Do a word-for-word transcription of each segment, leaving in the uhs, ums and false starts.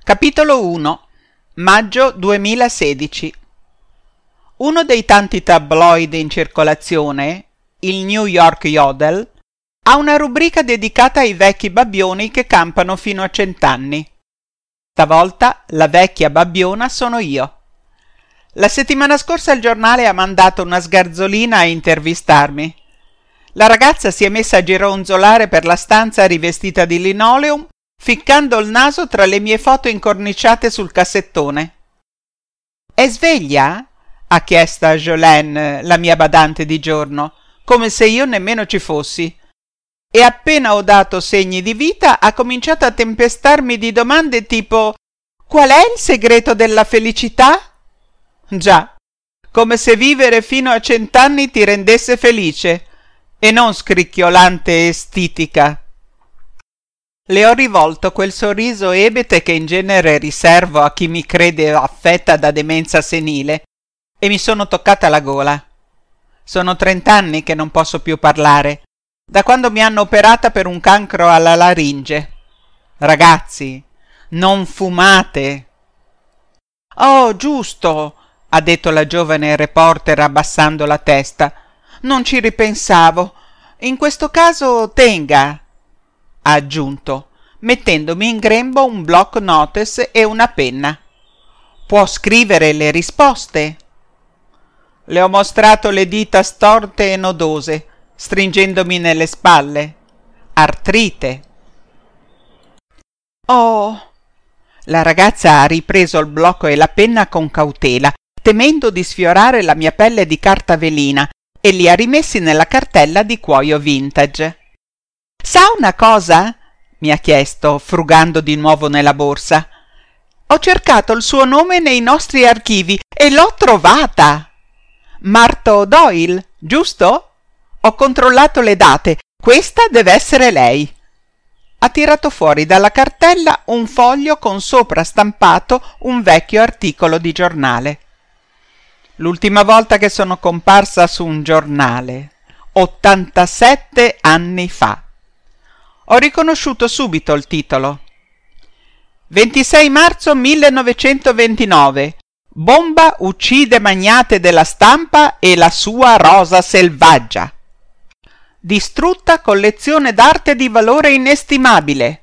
Capitolo uno. Maggio duemilasedici. Uno dei tanti tabloid in circolazione, il New York Yodel, ha una rubrica dedicata ai vecchi babbioni che campano fino a cent'anni. Stavolta la vecchia babbiona sono io. La settimana scorsa il giornale ha mandato una sgarzolina a intervistarmi. La ragazza si è messa a gironzolare per la stanza rivestita di linoleum, ficcando il naso tra le mie foto incorniciate sul cassettone. «È sveglia?» ha chiesto a Jolene, la mia badante di giorno, come se io nemmeno ci fossi. E appena ho dato segni di vita ha cominciato a tempestarmi di domande tipo «Qual è il segreto della felicità?» Già, come se vivere fino a cent'anni ti rendesse felice, e non scricchiolante e stitica. Le ho rivolto quel sorriso ebete che in genere riservo a chi mi crede affetta da demenza senile, e mi sono toccata la gola. Sono trent'anni che non posso più parlare, da quando mi hanno operata per un cancro alla laringe. Ragazzi, non fumate! Oh, giusto, ha detto la giovane reporter abbassando la testa. Non ci ripensavo. In questo caso tenga, ha aggiunto, mettendomi in grembo un block notice e una penna. Può scrivere le risposte? Le ho mostrato le dita storte e nodose, stringendomi nelle spalle. Artrite. Oh! La ragazza ha ripreso il blocco e la penna con cautela, temendo di sfiorare la mia pelle di carta velina, e li ha rimessi nella cartella di cuoio vintage. «Sa una cosa?» mi ha chiesto, frugando di nuovo nella borsa. «Ho cercato il suo nome nei nostri archivi e l'ho trovata! Martha Doyle, giusto? Ho controllato le date. Questa deve essere lei!» Ha tirato fuori dalla cartella un foglio con sopra stampato un vecchio articolo di giornale. L'ultima volta che sono comparsa su un giornale, ottantasette anni fa. Ho riconosciuto subito il titolo. ventisei marzo millenovecentoventinove. Bomba uccide magnate della stampa e la sua rosa selvaggia. Distrutta collezione d'arte di valore inestimabile.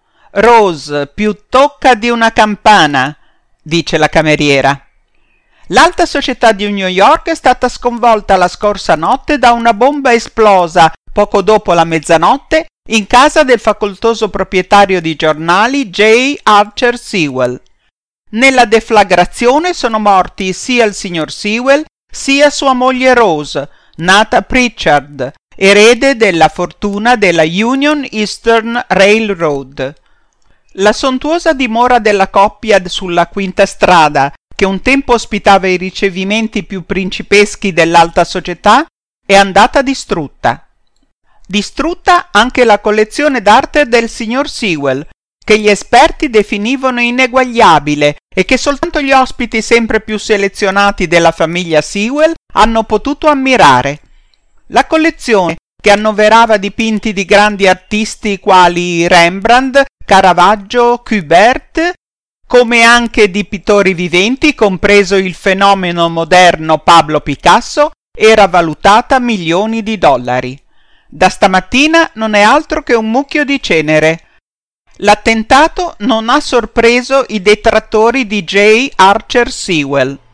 Rose più tocca di una campana, dice la cameriera. L'alta società di New York è stata sconvolta la scorsa notte da una bomba esplosa poco dopo la mezzanotte in casa del facoltoso proprietario di giornali J. Archer Sewell. Nella deflagrazione sono morti sia il signor Sewell sia sua moglie Rose, nata Pritchard, erede della fortuna della Union Eastern Railroad. La sontuosa dimora della coppia sulla Quinta Strada, che un tempo ospitava i ricevimenti più principeschi dell'alta società, è andata distrutta. Distrutta anche la collezione d'arte del signor Sewell, che gli esperti definivano ineguagliabile e che soltanto gli ospiti sempre più selezionati della famiglia Sewell hanno potuto ammirare. La collezione, che annoverava dipinti di grandi artisti quali Rembrandt, Caravaggio, Courbet, come anche di pittori viventi, compreso il fenomeno moderno Pablo Picasso, era valutata milioni di dollari. Da stamattina non è altro che un mucchio di cenere. L'attentato non ha sorpreso i detrattori di J. Archer Sewell.